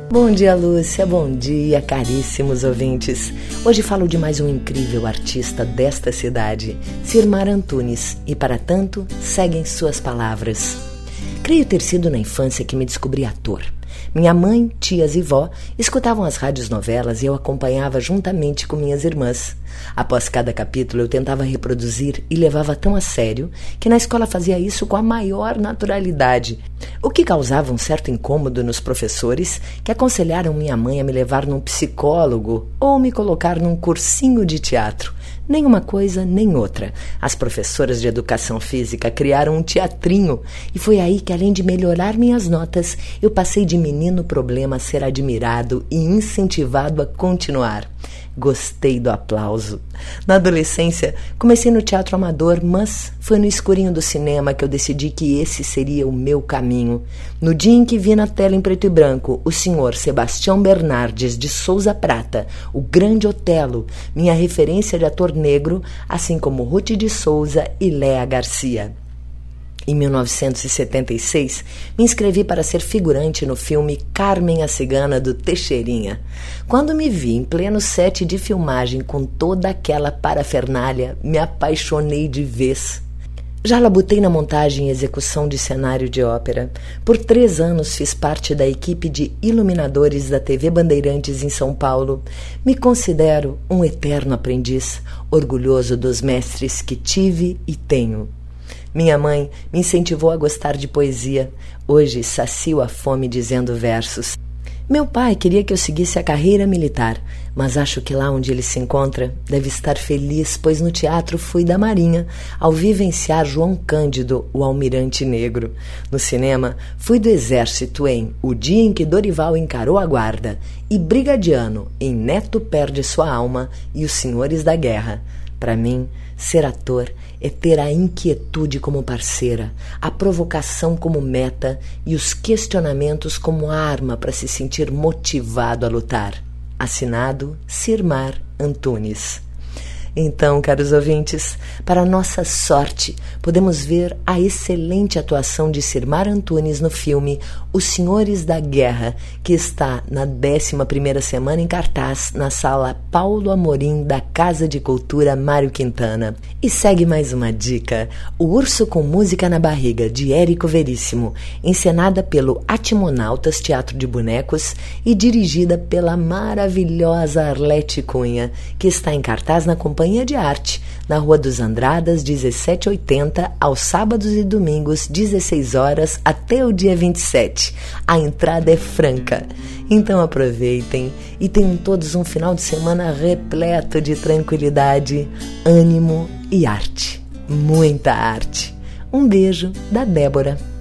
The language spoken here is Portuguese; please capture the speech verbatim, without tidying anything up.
Bom dia, Lúcia, bom dia, caríssimos ouvintes. Hoje falo de mais um incrível artista desta cidade, Sirmar Antunes, e para tanto, seguem suas palavras. Creio ter sido na infância que me descobri ator. Minha mãe, tias e vó escutavam as rádios novelas e eu acompanhava juntamente com minhas irmãs. Após cada capítulo eu tentava reproduzir e levava tão a sério que na escola fazia isso com a maior naturalidade, o que causava um certo incômodo nos professores que aconselharam minha mãe a me levar num psicólogo ou me colocar num cursinho de teatro. Nem uma coisa, nem outra. As professoras de educação física criaram um teatrinho e foi aí que, além de melhorar minhas notas, eu passei de menino problema a ser admirado e incentivado a continuar. Gostei do aplauso. Na adolescência, comecei no teatro amador, mas foi no escurinho do cinema que eu decidi que esse seria o meu caminho. No dia em que vi na tela em preto e branco o senhor Sebastião Bernardes de Souza Prata, o grande Otelo, minha referência de ator negro, assim como Ruth de Souza e Léa Garcia. Em mil novecentos e setenta e seis, me inscrevi para ser figurante no filme Carmen a Cigana, do Teixeirinha. Quando me vi em pleno set de filmagem com toda aquela parafernália, me apaixonei de vez. Já labutei na montagem e execução de cenário de ópera. Por três anos fiz parte da equipe de iluminadores da T V Bandeirantes em São Paulo. Me considero um eterno aprendiz, orgulhoso dos mestres que tive e tenho. Minha mãe me incentivou a gostar de poesia. Hoje sacio a fome dizendo versos. Meu pai queria que eu seguisse a carreira militar, mas acho que lá onde ele se encontra deve estar feliz, pois no teatro fui da Marinha, ao vivenciar João Cândido, o Almirante Negro. No cinema, fui do Exército em O Dia em que Dorival Encarou a Guarda e brigadiano em Neto Perde Sua Alma e Os Senhores da Guerra. Para mim, ser ator é ter a inquietude como parceira, a provocação como meta e os questionamentos como arma para se sentir motivado a lutar. Assinado Sirmar Antunes. Então, caros ouvintes, para nossa sorte, podemos ver a excelente atuação de Sirmar Antunes no filme Os Senhores da Guerra, que está na décima primeira semana em cartaz na sala Paulo Amorim da Casa de Cultura Mário Quintana. E segue mais uma dica: O Urso com Música na Barriga, de Érico Veríssimo, encenada pelo Atimonautas Teatro de Bonecos e dirigida pela maravilhosa Arlete Cunha, que está em cartaz na Companhia de Arte, na Rua dos Andradas, dezessete oitenta, aos sábados e domingos, dezesseis horas, até o dia vinte e sete. A entrada é franca. Então aproveitem e tenham todos um final de semana repleto de tranquilidade, ânimo e arte. Muita arte. Um beijo da Débora.